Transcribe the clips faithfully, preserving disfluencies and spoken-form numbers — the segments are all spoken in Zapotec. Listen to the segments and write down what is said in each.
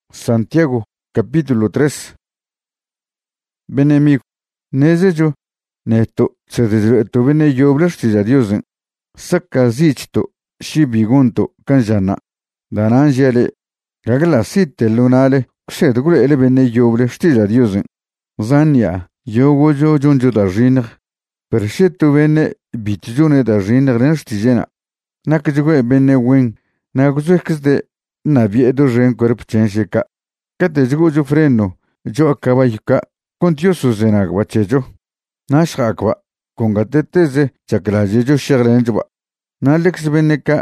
Santiago, capítulo tres. Benemigo, nezejo, neto, se desreto bene yoblas tizadiosen, sakazichto, shibigunto, kanjana, danangele, gaglasite lunale, kusedgule ele bene yoblas tizadiosen, zania, yogojo jonjo da rinr, pershetu bene bitjone da rinr renstijena, nakjwe bene wing, naguzekde, nabiedo ren cuerp chensheka, katejgo freno, yo akabayuka, contioso zenagwachejo, nashakwa, congateteze, chakrajejo shaglenjwa, nalex beneka,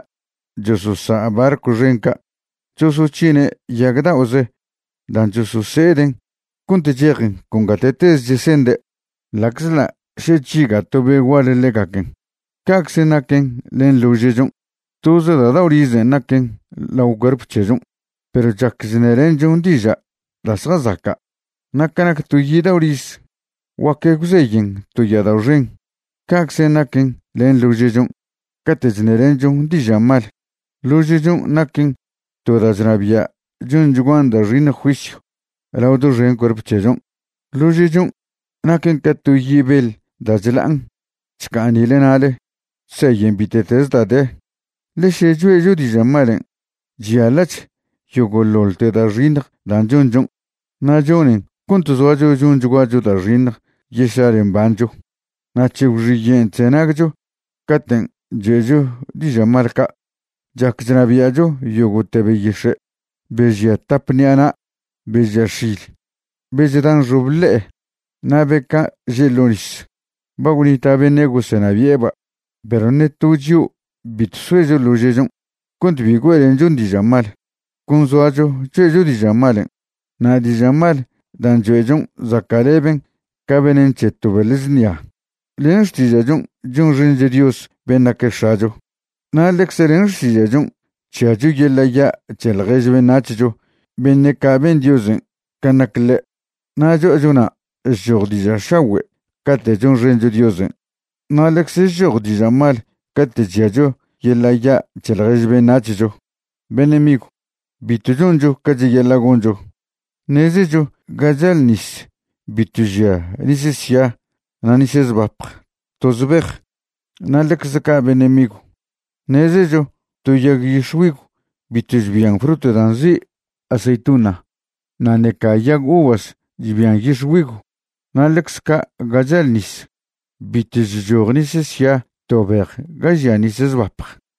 josusa barco renka, josuchine, yagda oze, dan josuseden, kuntejegen, congatetes yesende, laxla, shechiga tobe wale legaken, kaksenaken, len lujejon, toza da daurizen naken, la ugarp chejun, pero jakzineren jundija, las razaka, nakanak tuyida uris, wake guzeyin, tuyada urin, kakse nakin, len lujejun, katejneren jundija mal, lujejun nakin, todas rabia, junjuan da rin juicio, laudo ren cuerp chejun, lujejun, nakin katuyibel, da zelan, chkanilenale, seyen bitetes da de, le shejue judija malen, Jialach, Yogololte da rinr, dan junjun, na jonin, kuntus wajo junjuajo da rinr, yesharen banjo, na chigriyen tenagjo, katen, jejo, dijamarka, jakjanabiajo, yogotebe yeshe, beja tapniana, beja shil, bejadan ruble, na beka jelonis, bagunita benego senavieba, pero netuju, bitsuejo lujejon, kunt biguelen jun di jamal, kun zoajo, chejo di jamalen, na di jamal, dan juejon, zakareben, kabenen chetubeliznia. Lenstijajun, jun rinje dios, benakeshajo. Na lexerenstijajun, chaju yelaya, chelgejbe nachijo, benekaben diosen, kanakle. Na jojuna, jor di jashawe, kate jun rinje diosen. Na lexejor di jamal, kate jajo, Yelaya chelgejbe nachijo, benemigo, bitujunjo kajelagonjo, nezejo gajalnis, bituja, nisesia, nanises bap, tozbech, nalexaka benemigo, nezejo, tuyagishwigo, bitujbian fruto danzi, aceituna, naneka yag uvas, jibian yishwigo, nalexka gajalnis, bitujornisesia, Tober, Gajianises Vap.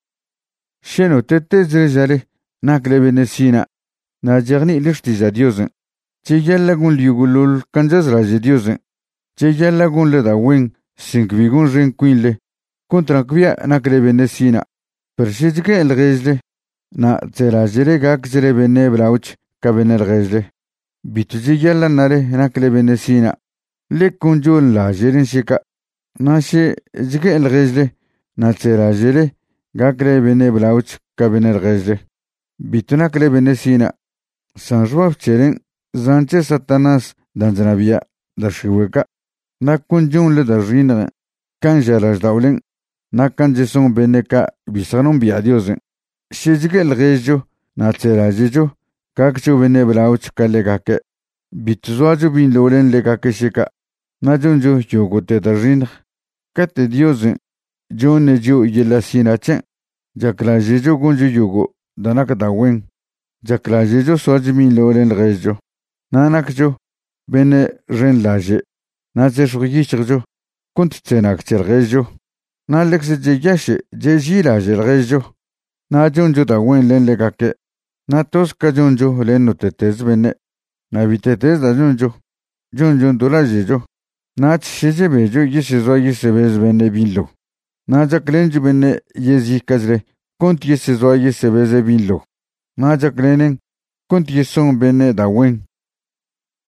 Sheno tete zrezale, nakle benesina, na jerni lishtiza diosen. Cheyalagun liugulul, kanzas raje diosen. Cheyalagun le da wing, sinkvigun renquinle, contraquia nakle benesina. Persijke el rezle, na zerajere gak zere bene brauch, kabenel rezle. Bituji yalanare, nakle benesina. Le kunjul la jerin shika. Nashe jike el gejle, na tsera jele, gakre bene blauch, kabene el gejle. Bituna kle bene sina, sanjwaf cheren, zanche satanas, danzanabia, da shiweka, na kunjun le da rinre, kan jaraj daulen, na kanjeson bene ka, bisanon biadiosen. Shejike el gejjo, na tsera jejo, kakcho bene blauch kale gake, bituzwajo bin lolen le gake shika, na junjo yogote da rinre. Kate diosen, jone jo yelasina chen, jaklajejo gunjo yugo, danaka wen, jaklajejo sojimin loren rejo, nanakjo, bene ren laje, naze shugishjo, kunt tsenak chergejo, na lexe jeyashe, jejilaje rejo, na jonjo da wen len legake, na toska jonjo len notetez bene, na vitetez da jonjo, jonjon dolajejo. Na chije bejo yesizo yesebez bene binlo. Na jaklenj bene yezi kazre, kont yesizo yesebez binlo. Na jaklenen, kont yeson bene da wen,